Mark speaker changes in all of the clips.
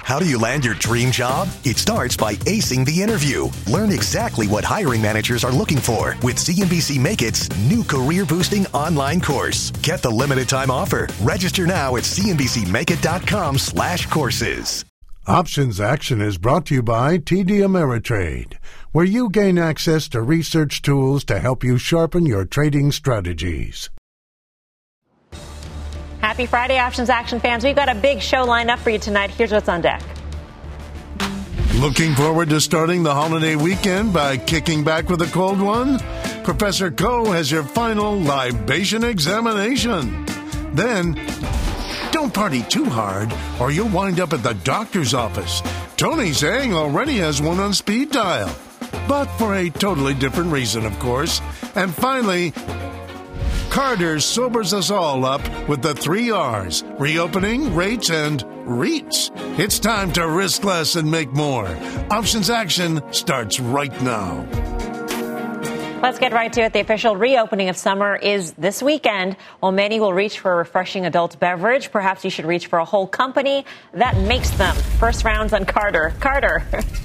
Speaker 1: How do you land your dream job? It starts by acing the interview. Learn exactly what hiring managers are looking for with CNBC Make It's new career-boosting online course. Get the limited time offer. Register now at cnbcmakeit.com/courses.
Speaker 2: Options Action is brought to you by TD Ameritrade, where you gain access to research tools to help you sharpen your trading strategies.
Speaker 3: Happy Friday, Options Action fans. We've got a big show lined up for you tonight. Here's what's on deck.
Speaker 2: Looking forward to starting the holiday weekend by kicking back with a cold one? Professor Coe has your final libation examination. Then, don't party too hard or you'll wind up at the doctor's office. Tony Zhang already has one on speed dial, but for a totally different reason, of course. And finally, Carter sobers us all up with the 3 R's: reopening, rates, and REITs. It's time to risk less and make more. Options Action starts right now.
Speaker 3: Let's get right to it. The official reopening of summer is this weekend. While many will reach for a refreshing adult beverage, perhaps you should reach for a whole company that makes them. First rounds on Carter. Carter.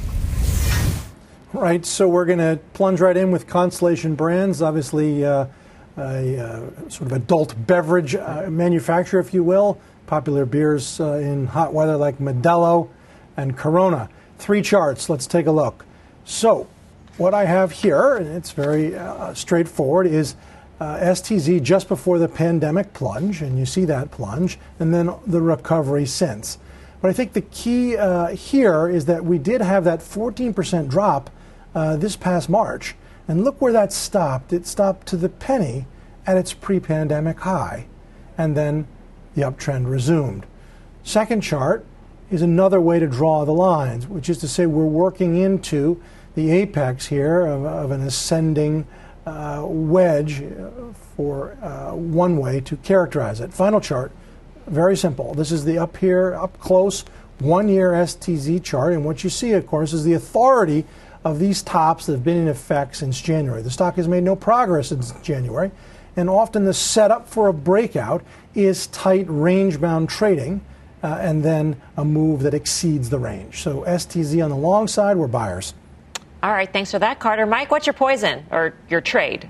Speaker 4: Right, so we're going to plunge right in with Constellation Brands, obviously a sort of adult beverage manufacturer, if you will. Popular beers in hot weather like Modelo and Corona. 3 charts. Let's take a look. So what I have here, and it's very straightforward, is STZ just before the pandemic plunge, and you see that plunge, and then the recovery since. But I think the key here is that we did have that 14% drop this past March. And look where that stopped. It stopped to the penny at its pre-pandemic high. And then the uptrend resumed. Second chart is another way to draw the lines, which is to say we're working into the apex here of an ascending wedge for one way to characterize it. Final chart, very simple. This is the up here, up close, 1-year STZ chart. And what you see, of course, is the authority of these tops that have been in effect since January. The stock has made no progress since January, and often the setup for a breakout is tight range-bound trading and then a move that exceeds the range. So STZ on the long side, we're buyers.
Speaker 3: All right, thanks for that, Carter. Mike, what's your poison or your trade?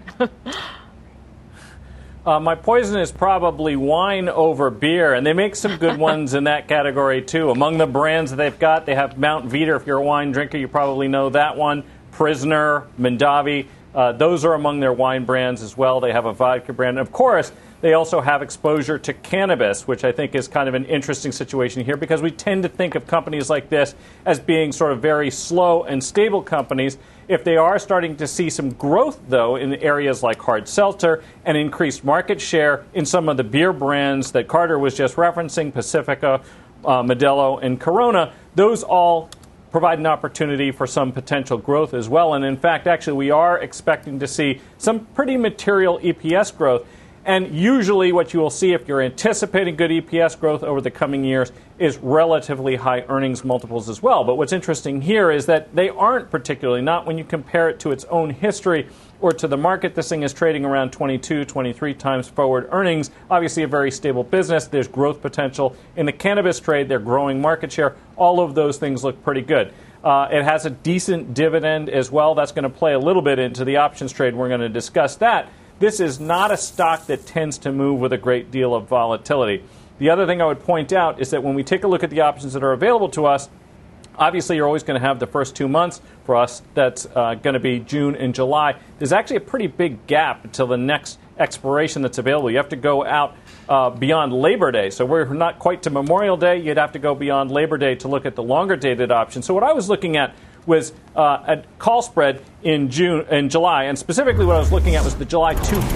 Speaker 5: My poison is probably wine over beer, and they make some good ones in that category, too. Among the brands that they've got, they have Mount Veeder. If you're a wine drinker, you probably know that one. Prisoner, Mondavi. Those are among their wine brands as well. They have a vodka brand. And of course, they also have exposure to cannabis, which I think is kind of an interesting situation here because we tend to think of companies like this as being sort of very slow and stable companies. If they are starting to see some growth, though, in areas like hard seltzer and increased market share in some of the beer brands that Carter was just referencing, Pacifica, Modelo, and Corona, those all provide an opportunity for some potential growth as well. And in fact, actually, we are expecting to see some pretty material EPS growth. And usually what you will see if you're anticipating good EPS growth over the coming years is relatively high earnings multiples as well. But what's interesting here is that they aren't particularly, not when you compare it to its own history or to the market. This thing is trading around 22, 23 times forward earnings. Obviously a very stable business. There's growth potential. In the cannabis trade, they're growing market share. All of those things look pretty good. It has a decent dividend as well. That's going to play a little bit into the options trade. We're going to discuss that. This is not a stock that tends to move with a great deal of volatility. The other thing I would point out is that when we take a look at the options that are available to us, obviously you're always going to have the first 2 months for us. That's going to be June and July. There's actually a pretty big gap until the next expiration that's available. You have to go out beyond Labor Day. So we're not quite to Memorial Day. You'd have to go beyond Labor Day to look at the longer dated option. So what I was looking at was a call spread in July, and specifically what I was looking at was the July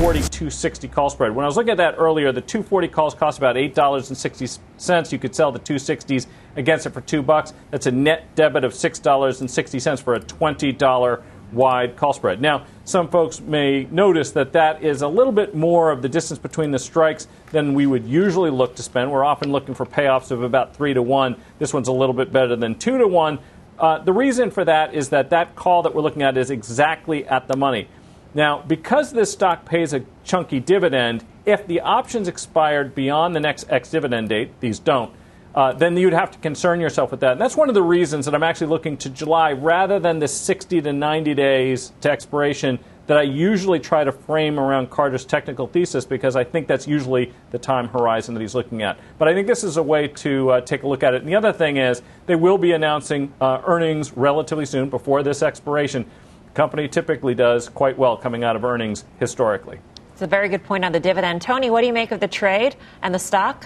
Speaker 5: 240-260 call spread. When I was looking at that earlier, the 240 calls cost about $8.60. You could sell the 260s against it for $2. That's a net debit of $6.60 for a $20 wide call spread. Now, some folks may notice that that is a little bit more of the distance between the strikes than we would usually look to spend. We're often looking for payoffs of about 3-1. This one's a little bit better than 2-1. The reason for that is that that call that we're looking at is exactly at the money. Now, because this stock pays a chunky dividend, if the options expired beyond the next ex-dividend date, these don't, then you'd have to concern yourself with that. And that's one of the reasons that I'm actually looking to July rather than the 60 to 90 days to expiration that I usually try to frame around Carter's technical thesis, because I think that's usually the time horizon that he's looking at. But I think this is a way to take a look at it. And the other thing is they will be announcing earnings relatively soon before this expiration. The company typically does quite well coming out of earnings historically.
Speaker 3: It's a very good point on the dividend. Tony, what do you make of the trade and the stock?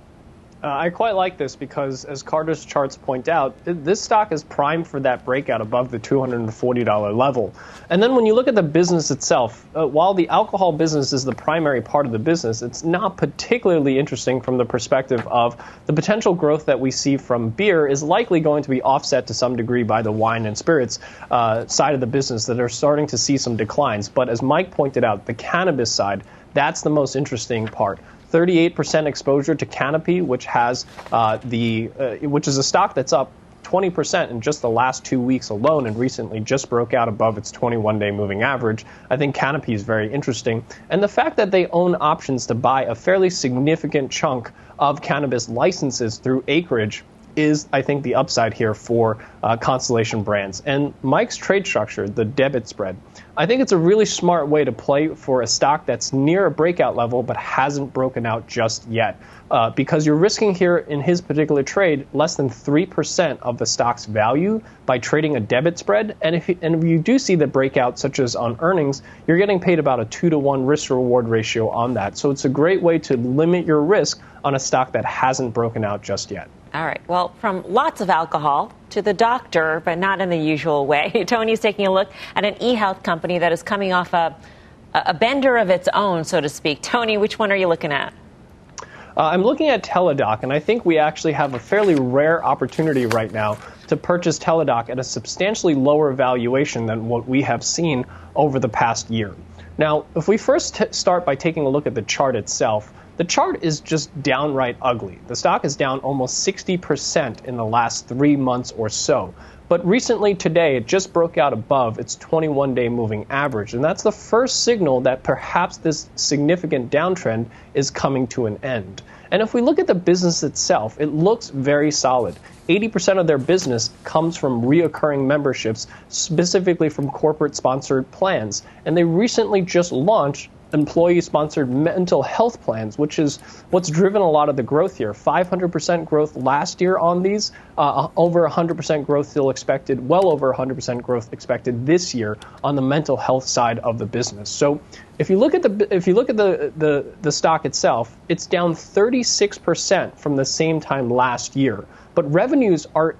Speaker 6: I quite like this because, as Carter's charts point out, this stock is primed for that breakout above the $240 level. And then when you look at the business itself, while the alcohol business is the primary part of the business, it's not particularly interesting from the perspective of the potential growth that we see from beer is likely going to be offset to some degree by the wine and spirits side of the business that are starting to see some declines. But as Mike pointed out, the cannabis side, that's the most interesting part. 38% exposure to Canopy, which has which is a stock that's up 20% in just the last 2 weeks alone and recently just broke out above its 21-day moving average. I think Canopy is very interesting. And the fact that they own options to buy a fairly significant chunk of cannabis licenses through acreage is, I think, the upside here for Constellation Brands. And Mike's trade structure, the debit spread, I think it's a really smart way to play for a stock that's near a breakout level but hasn't broken out just yet. Because you're risking here in his particular trade less than 3% of the stock's value by trading a debit spread. And if you do see the breakout, such as on earnings, you're getting paid about a 2-to-1 risk-to-reward ratio on that. So it's a great way to limit your risk on a stock that hasn't broken out just yet.
Speaker 3: All right. Well, from lots of alcohol to the doctor, but not in the usual way, Tony's taking a look at an e-health company that is coming off a bender of its own, so to speak. Tony, which one are you looking at?
Speaker 6: I'm looking at Teladoc, and I think we actually have a fairly rare opportunity right now to purchase Teladoc at a substantially lower valuation than what we have seen over the past year. Now, if we first start by taking a look at the chart itself, the chart is just downright ugly. The stock is down almost 60% in the last 3 months or so. But recently today, it just broke out above its 21-day moving average. And that's the first signal that perhaps this significant downtrend is coming to an end. And if we look at the business itself, it looks very solid. 80% of their business comes from reoccurring memberships, specifically from corporate-sponsored plans. And they recently just launched employee-sponsored mental health plans, which is what's driven a lot of the growth here. 500% growth last year on these, over 100% growth still expected, well over 100% growth expected this year on the mental health side of the business. So if you look at the stock itself, it's down 36% from the same time last year. But revenues are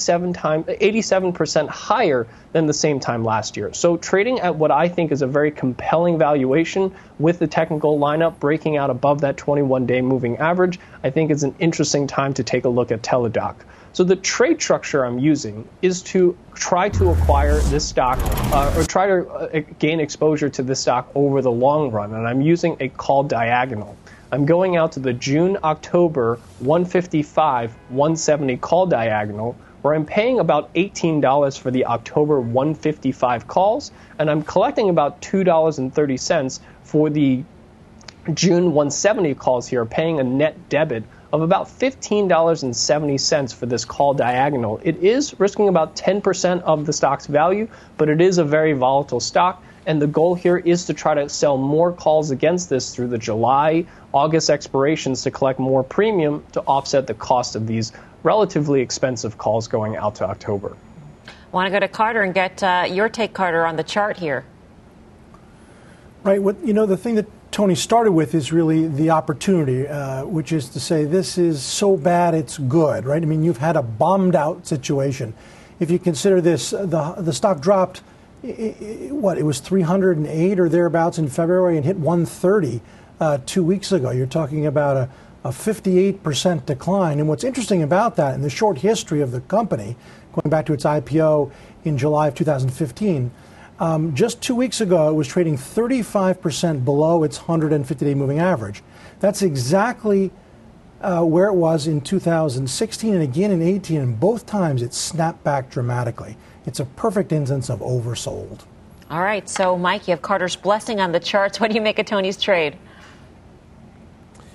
Speaker 6: 87% higher than the same time last year. So trading at what I think is a very compelling valuation with the technical lineup breaking out above that 21-day moving average, I think is an interesting time to take a look at Teladoc. So the trade structure I'm using is to try to acquire this stock or try to gain exposure to this stock over the long run. And I'm using a call diagonal. I'm going out to the June-October 155-170 call diagonal, where I'm paying about $18 for the October 155 calls, and I'm collecting about $2.30 for the June 170 calls here, paying a net debit of about $15.70 for this call diagonal. It is risking about 10% of the stock's value, but it is a very volatile stock. And the goal here is to try to sell more calls against this through the July, August expirations to collect more premium to offset the cost of these relatively expensive calls going out to October.
Speaker 3: Want to go to Carter and get your take, Carter, on the chart here.
Speaker 4: Right. The thing that Tony started with is really the opportunity, which is to say this is so bad it's good, right? I mean, you've had a bombed out situation. If you consider this, the stock dropped. It was 308 or thereabouts in February and hit 130 2 weeks ago. You're talking about a 58% decline. And what's interesting about that in the short history of the company, going back to its IPO in July of 2015, just 2 weeks ago it was trading 35% below its 150-day moving average. That's exactly where it was in 2016 and again in 2018, and both times it snapped back dramatically. It's a perfect instance of oversold.
Speaker 3: All right. So, Mike, you have Carter's blessing on the charts. What do you make of Tony's trade?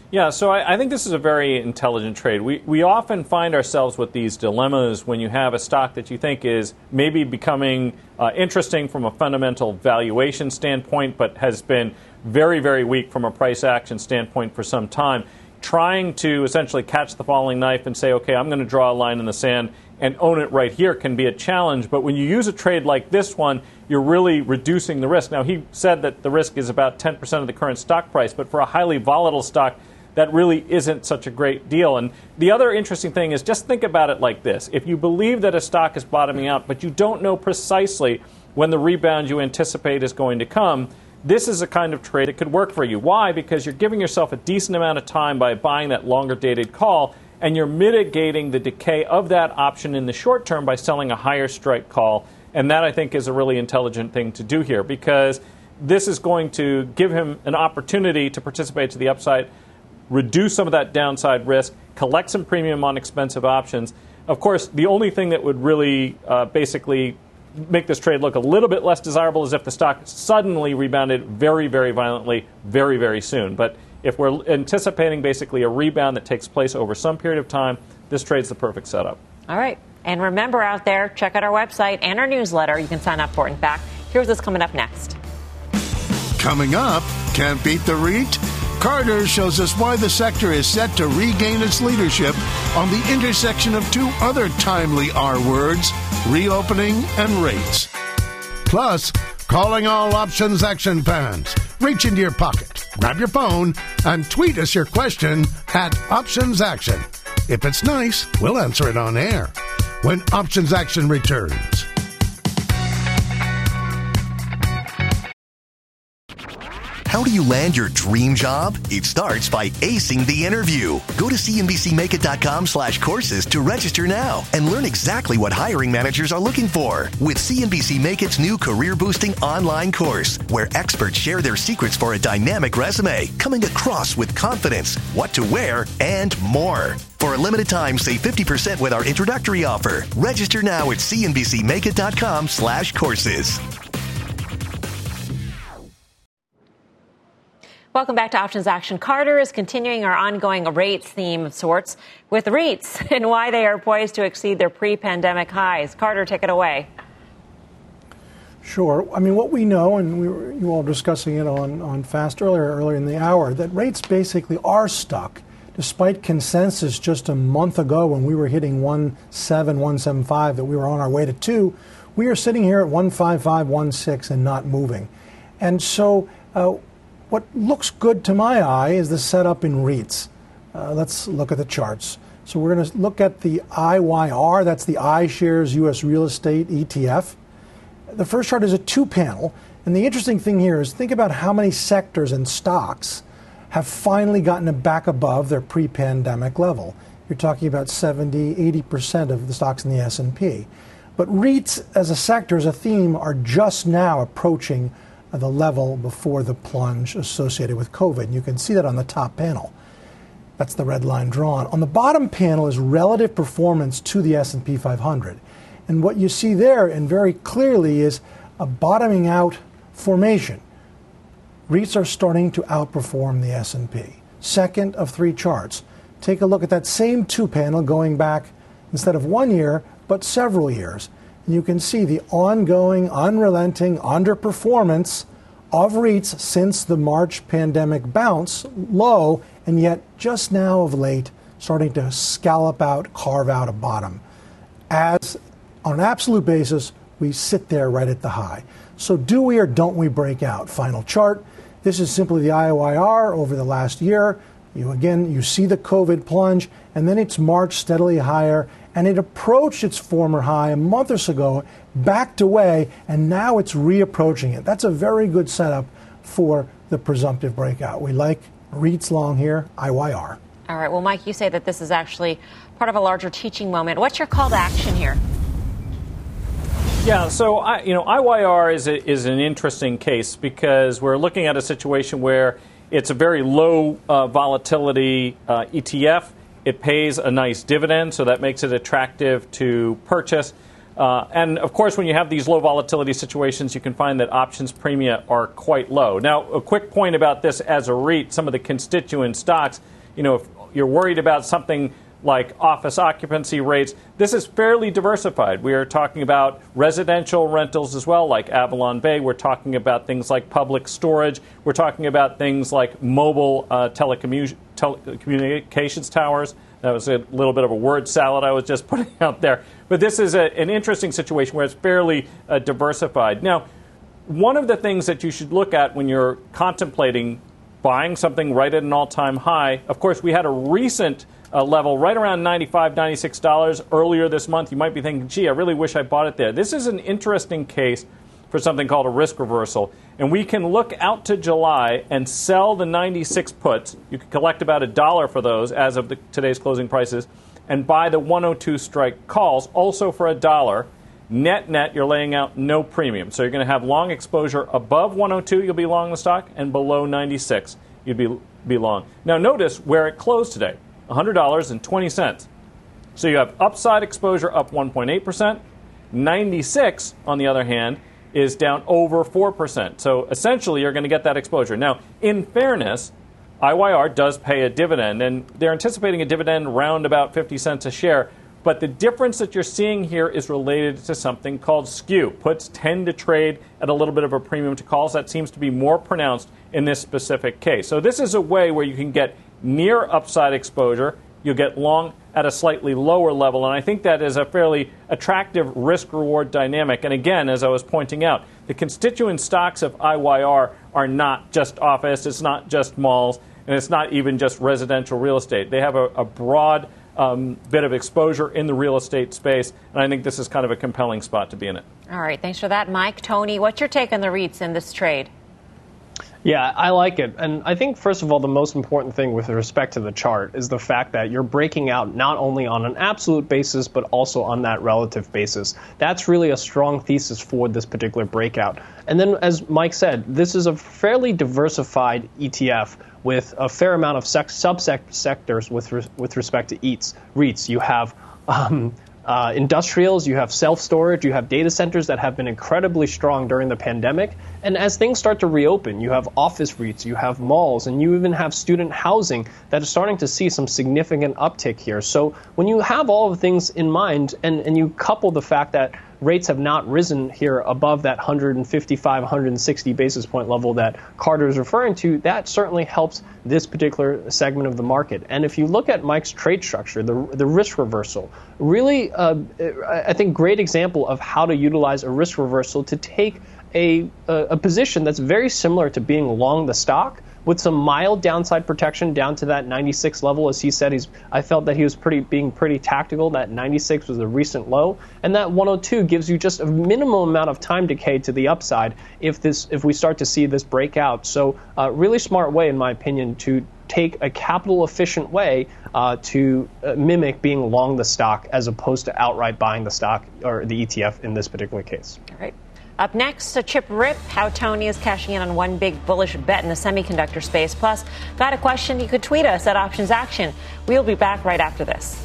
Speaker 5: Yeah, so I think this is a very intelligent trade. We often find ourselves with these dilemmas when you have a stock that you think is maybe becoming interesting from a fundamental valuation standpoint, but has been very, very weak from a price action standpoint for some time. Trying to essentially catch the falling knife and say, okay, I'm going to draw a line in the sand and own it right here can be a challenge. But when you use a trade like this one, you're really reducing the risk. Now, he said that the risk is about 10% of the current stock price, but for a highly volatile stock, that really isn't such a great deal. And the other interesting thing is just think about it like this. If you believe that a stock is bottoming out, but you don't know precisely when the rebound you anticipate is going to come, this is a kind of trade that could work for you. Why? Because you're giving yourself a decent amount of time by buying that longer dated call, and you're mitigating the decay of that option in the short term by selling a higher strike call. And that, I think, is a really intelligent thing to do here, because this is going to give him an opportunity to participate to the upside, reduce some of that downside risk, collect some premium on expensive options. Of course, the only thing that would really basically make this trade look a little bit less desirable is if the stock suddenly rebounded very, very violently very, very soon. But if we're anticipating basically a rebound that takes place over some period of time, this trade's the perfect setup. All
Speaker 3: right. And remember out there, check out our website and our newsletter. You can sign up for it. In fact, here's what's coming up next.
Speaker 2: Coming up, can't beat the REIT? Carter shows us why the sector is set to regain its leadership on the intersection of two other timely R words, reopening and rates. Plus, calling all Options Action fans. Reach into your pocket, grab your phone, and tweet us your question at Options Action. If it's nice, we'll answer it on air when Options Action returns.
Speaker 1: How do you land your dream job? It starts by acing the interview. Go to cnbcmakeit.com/courses to register now and learn exactly what hiring managers are looking for with CNBC Make It's new career boosting online course, where experts share their secrets for a dynamic resume, coming across with confidence, what to wear, and more. For a limited time, save 50% with our introductory offer. Register now at cnbcmakeit.com/courses.
Speaker 3: Welcome back to Options Action. Carter is continuing our ongoing rates theme of sorts with REITs and why they are poised to exceed their pre-pandemic highs. Carter, take it away.
Speaker 4: Sure. I mean, what we know, and you all discussing it on Fast earlier in the hour, that rates basically are stuck, despite consensus just a month ago when we were hitting 1.7, 1.75, that we were on our way to 2. We are sitting here at 1.55, 1.6 and not moving. And so what looks good to my eye is the setup in REITs. Let's look at the charts. So we're going to look at the IYR, that's the iShares US Real Estate ETF. The first chart is a 2-panel, and the interesting thing here is think about how many sectors and stocks have finally gotten back above their pre-pandemic level. You're talking about 70, 80% of the stocks in the S&P. But REITs as a sector, as a theme, are just now approaching the level before the plunge associated with COVID. And you can see that on the top panel. That's the red line drawn. On the bottom panel is relative performance to the S&P 500. And what you see there, and very clearly, is a bottoming out formation. REITs are starting to outperform the S&P. Second of 3 charts. Take a look at that same 2-panel going back, instead of 1 year, but several years. And you can see the ongoing, unrelenting underperformance of REITs since the March pandemic bounce low, and yet just now of late starting to scallop out, carve out a bottom. As on an absolute basis, we sit there right at the high. So do we or don't we break out? Final chart. This is simply the IYR over the last year. You see the COVID plunge, and then it's marched steadily higher, and it approached its former high a month or so ago, backed away, and now it's reapproaching it. That's a very good setup for the presumptive breakout. We like REITs long here, IYR.
Speaker 3: All right. Well, Mike, you say that this is actually part of a larger teaching moment. What's your call to action here?
Speaker 5: Yeah, so IYR is an interesting case because we're looking at a situation where it's a very low volatility ETF. It pays a nice dividend, so that makes it attractive to purchase. And, of course, when you have these low volatility situations, you can find that options premia are quite low. Now, a quick point about this as a REIT, some of the constituent stocks. if you're worried about something like office occupancy rates, this is fairly diversified. We are talking about residential rentals as well, like Avalon Bay. We're talking about things like public storage. We're talking about things like mobile telecommunications towers. That was a little bit of a word salad I was just putting out there. But this is an interesting situation where it's fairly diversified. Now, one of the things that you should look at when you're contemplating buying something right at an all-time high, of course, we had a recent level right around $95, $96 earlier this month. You might be thinking, gee, I really wish I bought it there. This is an interesting case for something called a risk reversal. And we can look out to July and sell the 96 puts. You can collect about $1 for those as of today's closing prices, and buy the 102 strike calls also for $1. Net, you're laying out no premium. So you're going to have long exposure above 102, you'll be long the stock, and below 96, you'd be long. Now notice where it closed today. $100.20. So you have upside exposure up 1.8%. 96, on the other hand, is down over 4%. So essentially, you're going to get that exposure. Now, in fairness, IYR does pay a dividend, and they're anticipating a dividend round about 50 cents a share. But the difference that you're seeing here is related to something called skew. Puts tend to trade at a little bit of a premium to calls. That seems to be more pronounced in this specific case. So this is a way where you can get near upside exposure. You'll get long at a slightly lower level, and I think that is a fairly attractive risk-reward dynamic. And again, as I was pointing out, the constituent stocks of IYR are not just office, it's not just malls, and it's not even just residential real estate. They have a broad bit of exposure in the real estate space, and I think this is kind of a compelling spot to be in it.
Speaker 3: All right, thanks for that, Mike. Tony, what's your take on the REITs in this trade?
Speaker 6: Yeah, I like it. And I think, first of all, the most important thing with respect to the chart is the fact that you're breaking out not only on an absolute basis, but also on that relative basis. That's really a strong thesis for this particular breakout. And then, as Mike said, this is a fairly diversified ETF with a fair amount of subsectors with respect to REITs. You have industrials, you have self-storage, you have data centers that have been incredibly strong during the pandemic. And as things start to reopen, you have office REITs, you have malls, and you even have student housing that is starting to see some significant uptick here. So when you have all of the things in mind and you couple the fact that rates have not risen here above that 155, 160 basis point level that Carter is referring to, that certainly helps this particular segment of the market. And if you look at Mike's trade structure, the risk reversal, really, I think, great example of how to utilize a risk reversal to take a position that's very similar to being long the stock, with some mild downside protection down to that 96 level. As he said, I felt that he was being pretty tactical. That 96 was a recent low, and that 102 gives you just a minimum amount of time decay to the upside if we start to see this breakout. So really smart way, in my opinion, to take a capital efficient way to mimic being long the stock as opposed to outright buying the stock or the ETF in this particular case.
Speaker 3: All right. Up next, a chip rip, how Tony is cashing in on one big bullish bet in the semiconductor space. Plus, got a question? You could tweet us at Options Action. We'll be back right after this.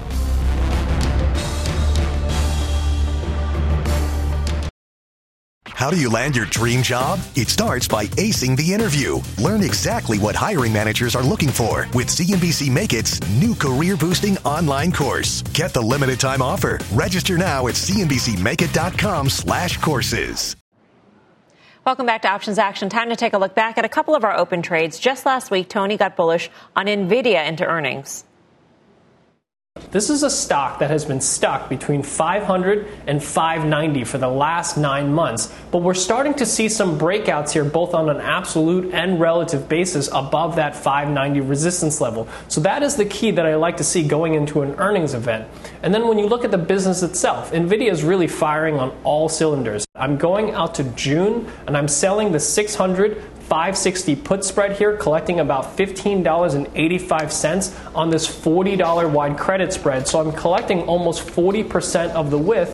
Speaker 1: How do you land your dream job? It starts by acing the interview. Learn exactly what hiring managers are looking for with CNBC Make It's new career-boosting online course. Get the limited time offer. Register now at cnbcmakeit.com/courses.
Speaker 3: Welcome back to Options Action. Time to take a look back at a couple of our open trades. Just last week, Tony got bullish on NVIDIA into earnings.
Speaker 6: This is a stock that has been stuck between 500 and 590 for the last 9 months, but we're starting to see some breakouts here both on an absolute and relative basis above that 590 resistance level. So that is the key that I like to see going into an earnings event. And then when you look at the business itself, NVIDIA is really firing on all cylinders. I'm going out to June and I'm selling the 560 put spread here, collecting about $15.85 on this $40 wide credit spread. So I'm collecting almost 40% of the width.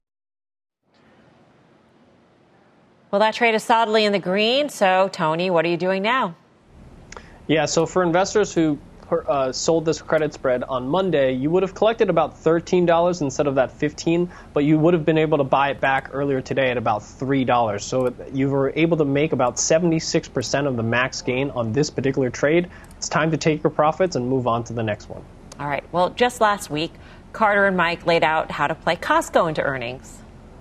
Speaker 3: Well, that trade is solidly in the green. So, Tony, what are you doing now?
Speaker 6: Yeah, so for investors who sold this credit spread on Monday, you would have collected about $13 instead of that $15, but you would have been able to buy it back earlier today at about $3. So you were able to make about 76% of the max gain on this particular trade. It's time to take your profits and move on to the next one.
Speaker 3: All right. Well, just last week, Carter and Mike laid out how to play Costco into earnings.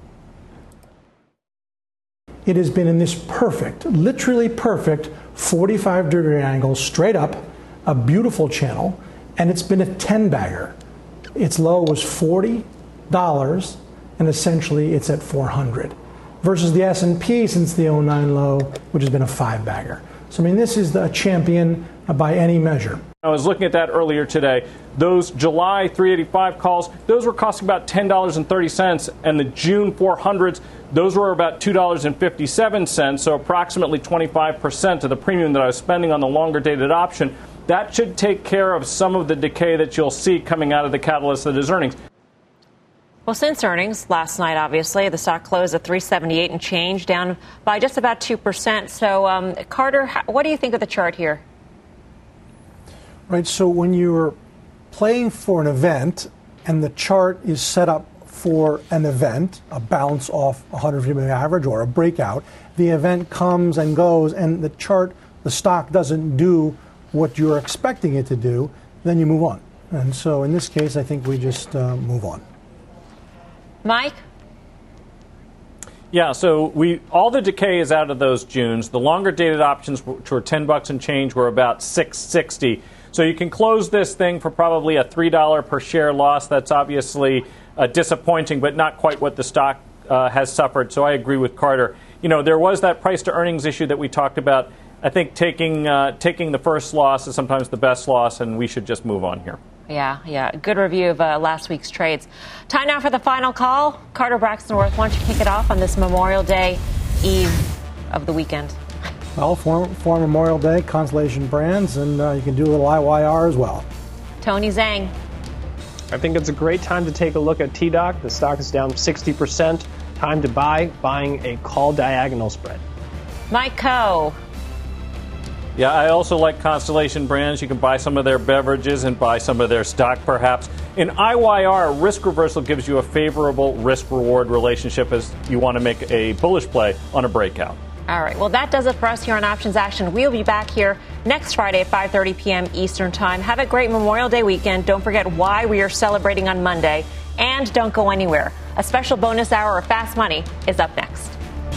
Speaker 4: It has been in this perfect, literally perfect 45-degree angle straight up, a beautiful channel, and it's been a 10-bagger. Its low was $40, and essentially it's at 400, versus the S&P since the 09 low, which has been a 5-bagger. So, I mean, this is a champion by any measure.
Speaker 5: I was looking at that earlier today. Those July 385 calls, those were costing about $10.30, and the June 400s, those were about $2.57, so approximately 25% of the premium that I was spending on the longer dated option. That should take care of some of the decay that you'll see coming out of the catalyst that is earnings.
Speaker 3: Well, since earnings last night, obviously, the stock closed at $378 and change, down by just about 2%. So, Carter, what do you think of the chart here?
Speaker 4: Right, so when you're playing for an event and the chart is set up for an event, a bounce off a 150-moving average or a breakout, the event comes and goes and the chart, the stock doesn't do what you're expecting it to do, then you move on. And so in this case, I think we just move on.
Speaker 3: Mike?
Speaker 5: Yeah, so all the decay is out of those Junes. The longer dated options, which were $10 and change, were about $6.60. So you can close this thing for probably a $3 per share loss. That's obviously disappointing, but not quite what the stock has suffered. So I agree with Carter. You know, there was that price to earnings issue that we talked about. I think taking the first loss is sometimes the best loss, and we should just move on here.
Speaker 3: Yeah. Good review of last week's trades. Time now for the final call. Carter Braxton-Worth, why don't you kick it off on this Memorial Day eve of the weekend?
Speaker 4: Well, for Memorial Day, Constellation Brands, and you can do a little IYR as well.
Speaker 3: Tony Zhang.
Speaker 6: I think it's a great time to take a look at TDOC. The stock is down 60%. Time to buying a call diagonal spread.
Speaker 3: Mike Coe.
Speaker 5: Yeah, I also like Constellation Brands. You can buy some of their beverages and buy some of their stock, perhaps. In IYR, risk reversal gives you a favorable risk-reward relationship as you want to make a bullish play on a breakout.
Speaker 3: All right. Well, that does it for us here on Options Action. We'll be back here next Friday at 5:30 p.m. Eastern Time. Have a great Memorial Day weekend. Don't forget why we are celebrating on Monday. And don't go anywhere. A special bonus hour of Fast Money is up next.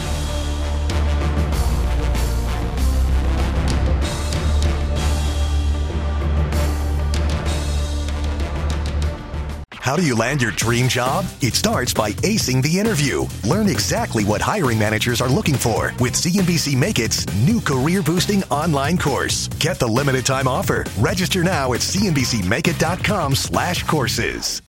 Speaker 1: How do you land your dream job? It starts by acing the interview. Learn exactly what hiring managers are looking for with CNBC Make It's new career-boosting online course. Get the limited time offer. Register now at cnbcmakeit.com/courses.